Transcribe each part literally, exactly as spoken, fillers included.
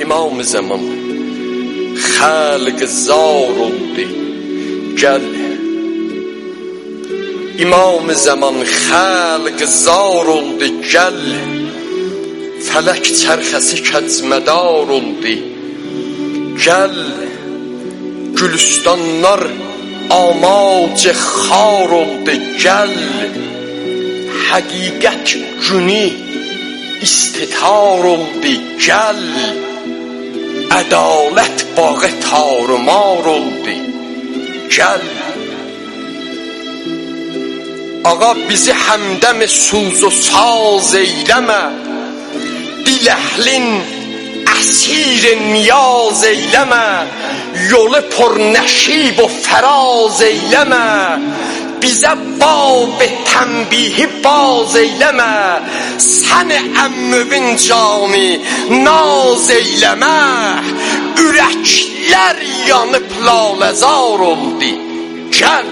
İmam zaman xalq zar oldu gel. İmam zaman xalq zar oldu gel. Felek çərxəsi kəcmədar oldu gel. Gülüstanlar amac xar oldu gel. Həqiqət günü istitar oldu gel. Ədalət bağı tarumar oldu gel. Ağa bizi həmdəm suz o saz eyləmə. Dil əhlin əsir niyaz eyləmə. Yolu por nəşib o fəraz eyləmə. Bizə bab tənbihi baz eyləmə. Səni əmmüvin cani naz eyləmə. Ürəklər yanıb laləzar oldu gel.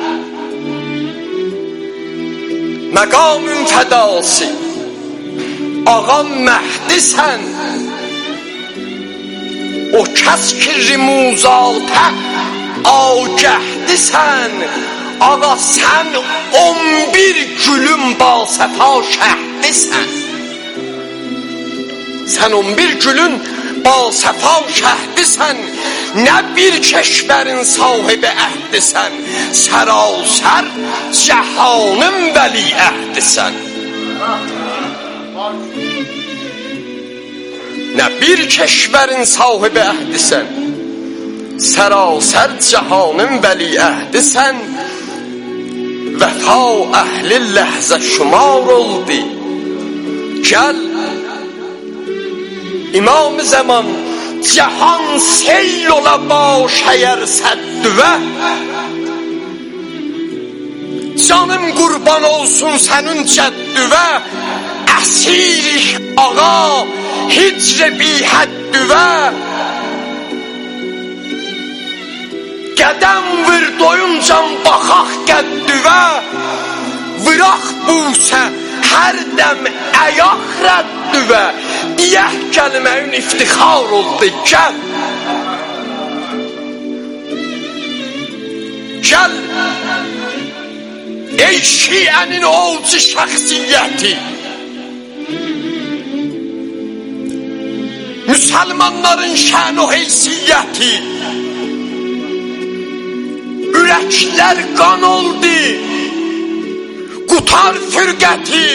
Məqamın fədası ağam Məhdi sən. O kəs ki rimuzatə agəhdi sən. Ağa sən on bir gülün basəfa şəhdisən. Sən on bir gülün basəfa şəhdisən. Nə bir keşbərin sahibi əhdisən. Sərasər cəhanın vəli əhdisən. Nə bir keşbərin sahibi əhdisən. Sərasər cəhanın vəli əhdisən. Vəfa əhli ləhzə şumar oldu gel. İmam zaman cihan seyl ola baş əgər səddüvə. Canım qurban olsun sənin cəddüvə.Əsirik ağa hicr bi həddüvə. Qədəm vır doyuncan baxaq qəddüvə. Vıraq busə hər dəm əyaq rəddüvə. Diyək kəlməyin iftixar oldu gəl. Gəl. Ey şiənin olcu şəxsiyyəti. Müsəlmanların şən o heysiyyəti. Ürəklər qan oldu. Qutar fürqəti.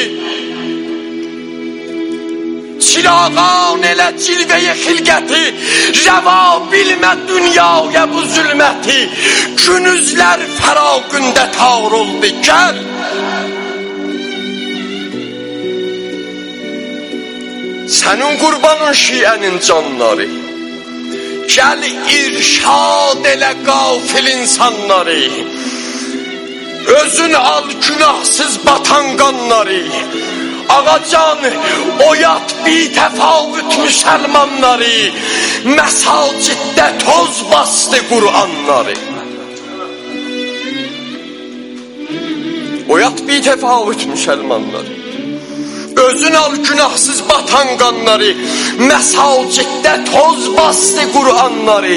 Çırağan elə cilvəyə xilqəti. Rəva bilmə dünyaya bu zülməti. Günüzlər fəraqündə tar oldu gəl. Sənin qurbanın şiənin canları. Gəl irşad elə qafil insanları. Özün al günahsız batan qanları. Ağacan oyat bir təfavüt müsəlmanları. Məsaciddə toz bastı Qur'anları. Oyat bir təfavüt müsəlmanları. Özün al günahsız batan qanları. Məsaciddə toz bastı Qur'anları.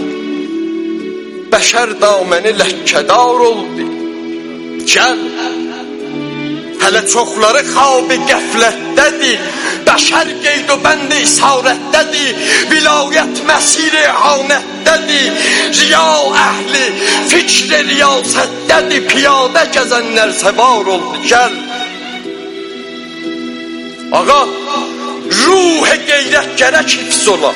Bəşər daməni ləkkədar oldu gəl. Hələ çoxları xab-ı qəflətdədir. Bəşər qeyd o bənd-i isarətdədir. Vilayət məsir-i ihanətdədir. Riya əhli fikr-i riyasətdədir. Piyadə gəzənlər səvar oldu gəl. Ağa, ruh-i qeyrət gərək hifz ola.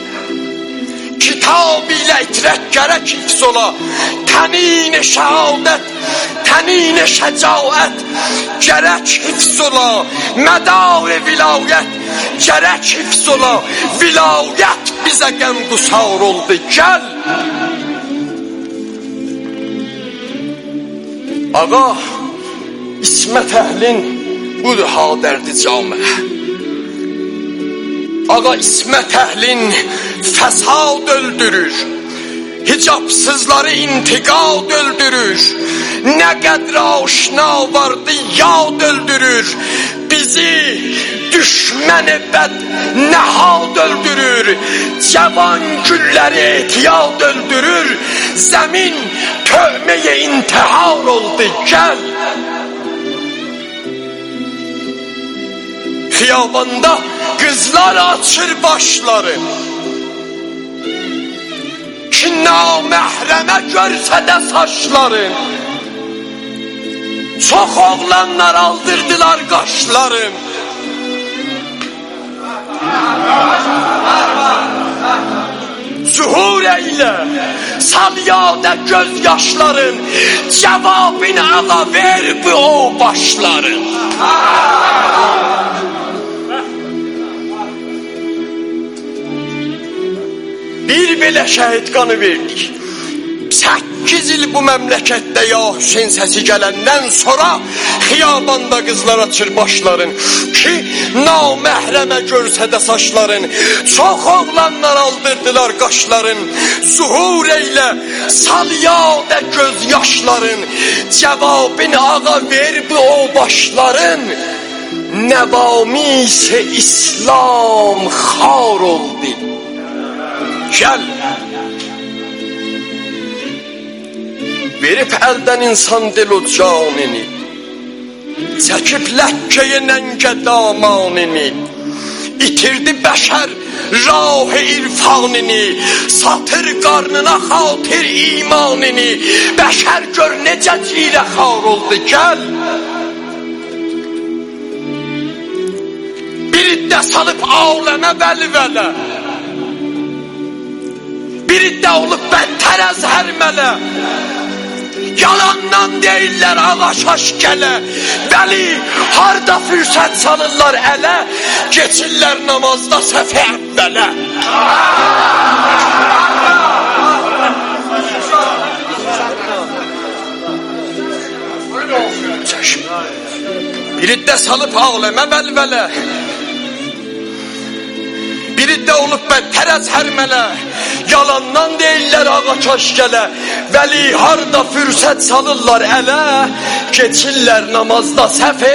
Kitab ilə itrət gərək hifz ola. Tənin-i şəhadət, tənin-i şəcaət gərək hifz ola. Mədar-i vilayət gərək hifz ola. Vilayət bizə qəmqusar oldu gəl. Ağa, İsmət əhlin budur ha dərdi camə. Ağa İsmət əhlin fəsad öldürür. Hicabsızları intiqad öldürür. Nə qədr aşina vardı yad öldürür. Bizi düşmən bəd nəhad öldürür, cavan gülleri ehtiyat öldürür, zemin tövmeye intihar oldu, gel. Xiyabanda kızlar açır başları, ki naməhrəmə görsə də saçların. Çox oğlanlar aldırdılar qaşlarım. Zuhur eyle, sal yada göz yaşların, cevabını ağa ver bu o başların. Bir belə şəhid qanı verdik. Səkkiz il bu məmləkətdə ya Hüseyin səsi gələndən sonra xiyabanda qızlar açır başların, ki naməhrəmə görsə də saçların. Çox oğlanlar aldırdılar qaşların. Zuhur eylə, sal yadə göz yaşların, cevabını ağa ver bu o başların. Nəvami isə İslam xar oldu. Gel. Verip elden insan dil o canini, çekip Lekke'ye nenge damanini, itirdi beşer rah-ı irfanini, satır karnına hatır imanini, beşer gör nece cile xar oldu, gel. Biri de salıp ağleme velvele, biri de olup beter ezhermele. Yalandan deyirlər ağaç aşkələ, vəli harda fürsət salırlar ələ, geçirlər namazda səfə əvvələ. Biri də salıp ağləmə vəlvələ, biri də olub bətər əzhərmələ. Yalandan deyirlər ağaç aşkələ, vəli harda fürsət salırlar ələ, keçirlər namazda səfə.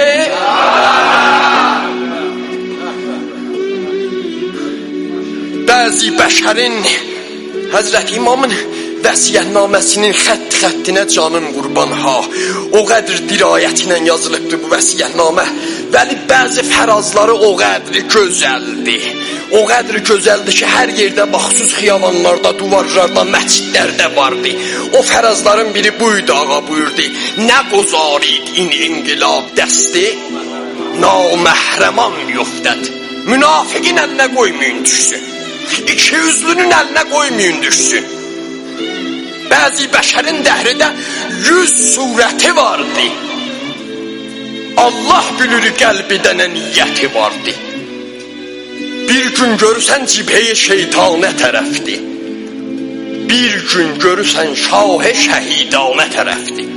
Bəzi bəşərin Həzrət İmamın vəsiyyətnaməsinin xətt-xəttinə canım qurban ha. O qədr dirayətinə yazılıbdır bu vəsiyyətnamə. Vəli bəzi fərazları o qədri gözəldir. O qədri gözəldir ki, hər yerdə baxsız xiyavanlarda, duvarlarda, məscidlərdə vardı. O fərazların biri buydu, ağa buyurdu. Nə qozarid in inqilab dəsti, naməhrəman yoxdəd. Münafiqin əlinə qoymayın düşsün. İki yüzlünün əlinə qoymayın düşsün. Bəzi bəşərin dəhridə yüz surəti vardı. Allah bilir qəlbidə nə niyyəti vardı. Bir gün görürsən cibhəyə şeytanə tərəfdir. Bir gün görürsən şahə şəhidanə tərəfdir.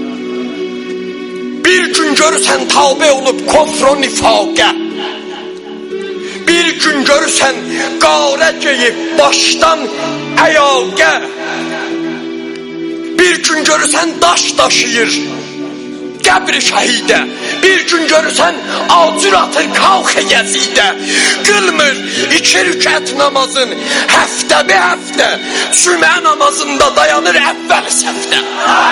Bir gün görürsən tabe olub kofr-u nifaqə. Bir gün görürsən qarə geyib başdan əyaqə. Bir gün görürsən daş daşıyır qəbri şəhidə. Bir gün görürsən acır atır kalxı Yezidə. Qılmır iki rükət namazın həftə be həftə, cümə namazında dayanır əvvəl səfdə.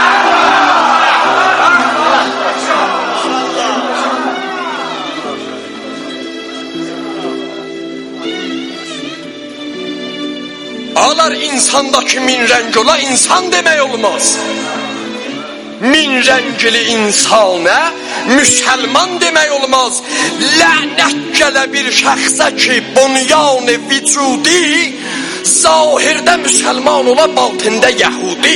Ağlar insandaki min rəng ola, insan demək olmaz. Min rəngli insana müsəlman demək olmaz. Lənət gələ bir şəxsə ki, bunyan-ı vücudi, zahirdə müsəlman ola, batində yəhudi.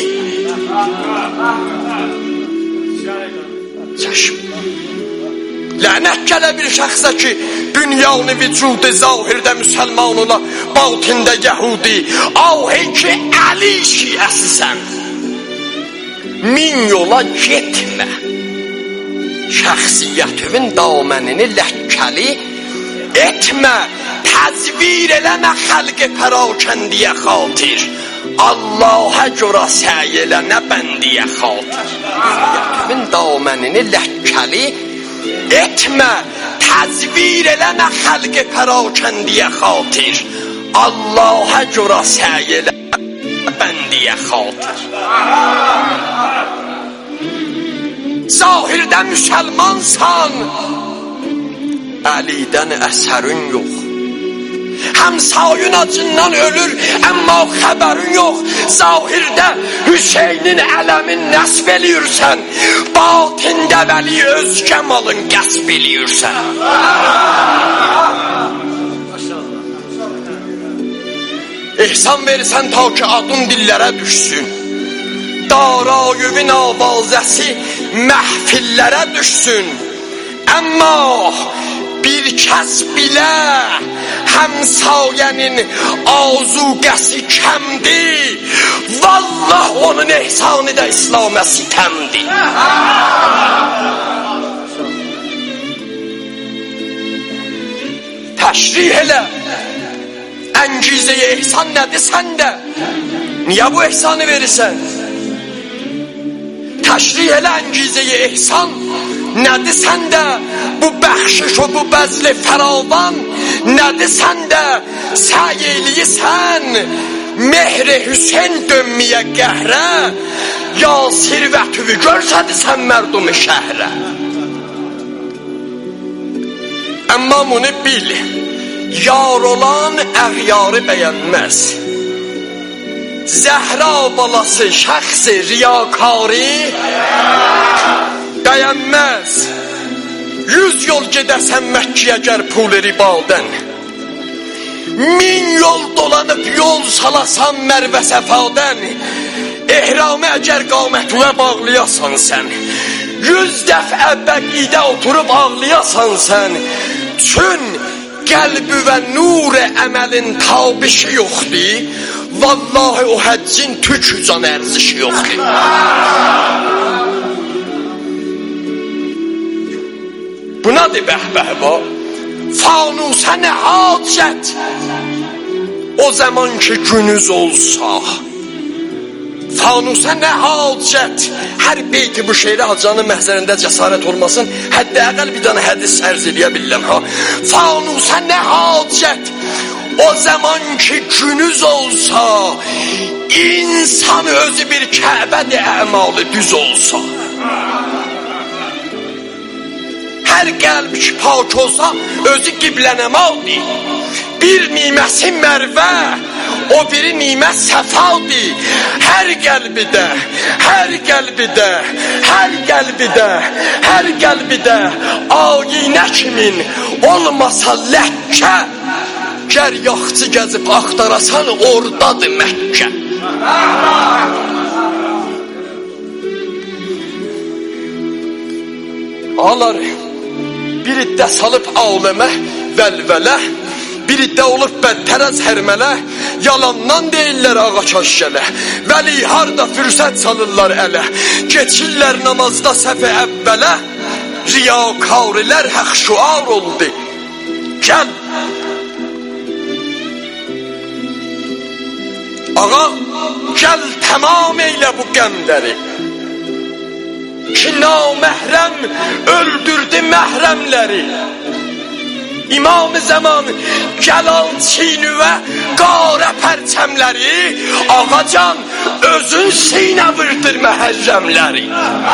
Çəşm. Lənət gələ bir şəxsə ki, bünyan-ı vücudi, zahirdə müsəlman ola, batində yəhudi. Ahey ki, Əli şiəsisən, min yola getmə. Şəxsiyyətinin damənini ləkkəli etmə. Təzvir eləmə xəlqi pərakəndiyə xatir. Allah'a görə səy eləmə bəndiyə xatir. Şəxsiyyətinin damənini ləkkəli etmə, təzvir eləmə xəlqi pərakəndiyə xatir, Allah'a görə səy elə bəndiyə xatir. Zahirdə müsəlmansan, Əlidən əsərin yox. Həmsayın acından ölür, əmma xəbərin yox. Zahirdə Hüseynin ələmin nəsb eləyirsən, batində vəli özgə malın qəsb eləyirsən. İhsan verirsən ta ki adın dillərə düşsün, Darayüvün avazəsi məhfillərə düşsün. Əmma bir kəs bilə həmsayənin azuqəsi kəmdir, vallah onun ehsanı da İslamə sitəmdir. Təşrih elə, əngizə-i ehsan nədir səndə? Niyə bu ehsanı verirsən? Təşrih elə əngizə-i ehsan nədir səndə? Bu bəxşiş o bu bəzli fəravan nədir səndə? Səy eləyirsən Mehri Hüseyn dönməyə qəhrə, ya sirvətüvü görsədirsən mərdumi şəhrə. Əmmə bunu bil, yar olan əğyarı bəyənməz. Zəhra balası şəxsi riyakari bəyənməz. Yüz yol gedəsən Məkkiyə gər pul ribadən, min yol dolanıb yol salasan Mərvə Səfadən, ehramı əgər qamətüvə bağlayasan sən, yüz dəfə bəqidə oturub ağlayasan sən, çün qəlbi və nur-i əməlin tabişi yoxdur, vallahi o həccin tük can ərzişi yoxdur. Bu nədir bəhbəhba? Fanusə nə hacət? O zaman ki günüz olsa, fanusə nə hacət? Hər beyti bu şeiri hacanın məhzərində cəsarət olmasın, həddə əqəl bir dana hədis ərz eləyə biləm ha. Fanusə nə hacət? O zaman ki günüz olsa, insan özü bir Kəbədir əmalı düz olsa. Hər qəlb ki pak olsa, özü qiblənəmaldır. Bir niməsi Mərvə, o biri nimət Səfadır. Hər qəlbidə, hər qəlbidə, hər qəlbidə, hər qəlbidə ayinə kimin olmasa Ləkkə, gər yaxçı gəzib axtarasan ordadır Məkkə. Ağalar, bir iddə salıb aləmə vəlvələ, bir iddə olub bədtərəz hərmələ, yalandan deyirlər ağa kaşgələ, vəli harda fürsət salırlar ələ, geçirlər namazda səfə əvvələ, riyakarilər həq şuar oldu. Gəl, ağa, gəl tamam eylə bu qəmləri, ki naməhrəm öldürdü məhrəmləri. İmam-ı zaman gəl al çiynüvə qarə pərçəmləri, ağacan özün sinə vırdır məhərrəmləri.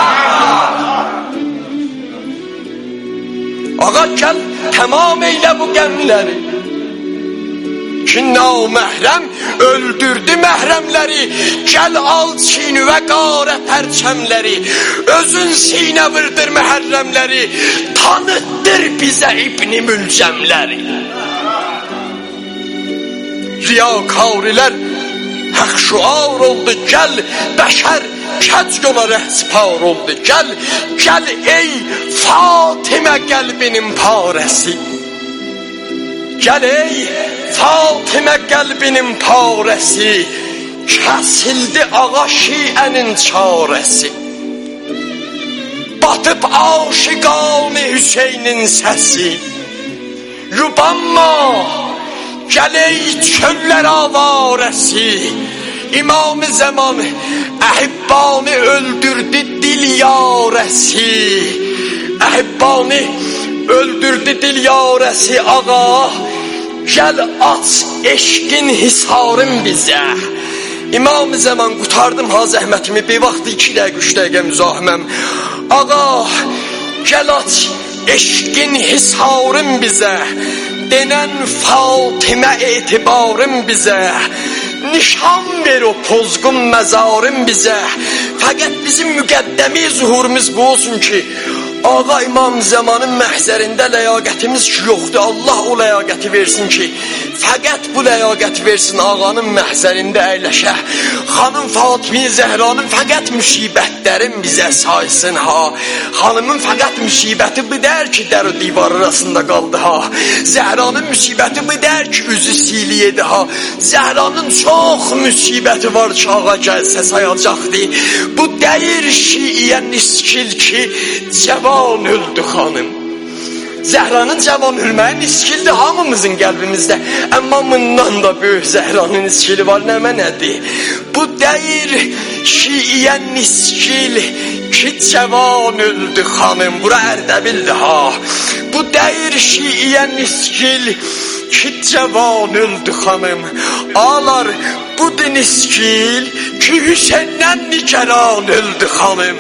Ağa gəl tamam eylə bu qəmləri, ki naməhrəm öldürdü məhrəmləri, gəl al çiynüvə qarə pərçəmləri, özün sinə vırdır məhərrəmləri, tanıtdır bizə İbn-i Mülcəmləri. Riyakarilər həq şuar oldu, gəl bəşər kəc yola rəhspar oldu, gəl, gəl ey Fatimə qəlbinin parəsi, gəl ey Fatimə qəlbinin parəsi, kəsildi ağa şiənin çarəsi. Batıb aşiqan-ı Hüseynin səsi, yubanma, gəl ey çöllər avarəsi. İmam-ı zaman əhibbanı öldürdü dil yarəsi, Əhibbanı öldürdü dil yarəsi ağa. Gəl aç eşqin hisarın bizə. İmam zaman qutardım ha zəhmətimi. Bir vaxtı iki dəqiqə, üç dəqiqə müzahiməm. Ağa, gəl aç eşqin hisarın bizə. Denən Fatimə etibarın bizə. Nişan ver o pozğun məzarın bizə. Fəqət bizim müqəddəmi zuhurumuz bu olsun ki, Ağa İmam Zamanın məhzərində ləyaqətimiz ki yoxdur. Allah o ləyaqəti versin ki, fəqət bu ləyaqəti versin ağanın məhzərində əyləşə. Xanım Fatimə Zəhranın fəqət müsibətlərin bizə saysın ha. Xanımın fəqət müsibəti bu dər ki, dər o divar arasında qaldı ha. Zəhranın müsibəti bu dər ki, üzü siliyedi ha. Zəhranın çox müsibəti var ki, ağa gəlsə sayacaqdı. Bu dəyir şiiyə niskil ki, cavan öldü xanım. Zəhranın cavan ölməyi niskildir hamımızın qəlbimizdə. Amma bundan da böyük Zəhranın niskili var, nəmə nədir? Bu deyir şiiyə niskil ki, cavan öldü xanım. Bura Ərdəbildir ha. Bu deyir şiiyə niskil ki, cavan öldü xanım. Ağlar, budur niskil ki, Hüseyndən nigaran öldü xanım.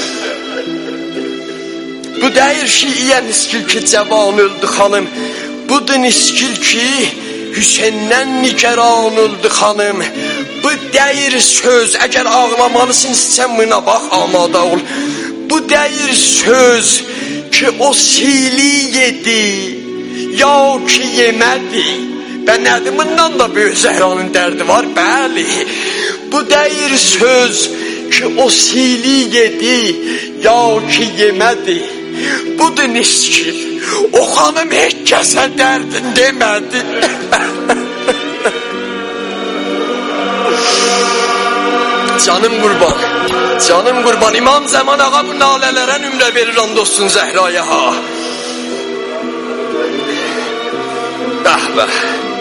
Bu deyir şiiyə niskil ki, cavan öldü xanım. Budur niskil ki, Hüseyndən nigaran öldü xanım. Bu deyir söz, əgər ağlamalısın sən buna bax, amada ol. Bu deyir söz ki, o sili yedi, ya ki yemədi. Və nədir, bundan da böyük Zəhranın dərdi var, bəli. Bu deyir söz ki, o sili yedi, ya ki yemədi. Budur niskil, o xanım heç kəsə dərdin demədi. Canım qurban, canım qurban, İmam Zaman ağa bu nalələrə nümrə verir and olsun Zəhraya ha. Bəh bəh.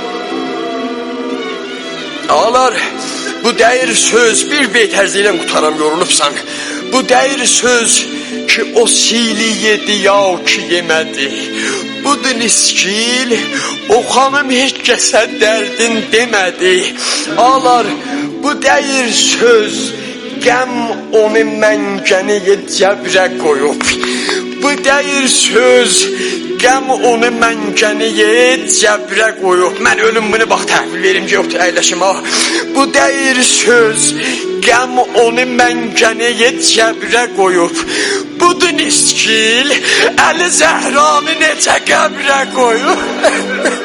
Ağlar, bu deyir söz, bir beyt ərzilə qutaram yorulubsan. Bu deyir söz ki, o sili yedi, ya ki yemədi. Budur niskil, o xanım heç kəsə dərdin demədi. Ağlar, bu deyir söz, qəm onu məngəni cəbrə qoyub. Bu deyir söz, qəm onu məngəni cəbrə qoyub. Mən ölüm bunu bax təhvil verim ki, yoxdur əyləşim ha. Bu deyir söz, qəm onu məngəni cəbrə qoyub. Budur niskil, Əli Zəhranı necə qəbrə qoyub.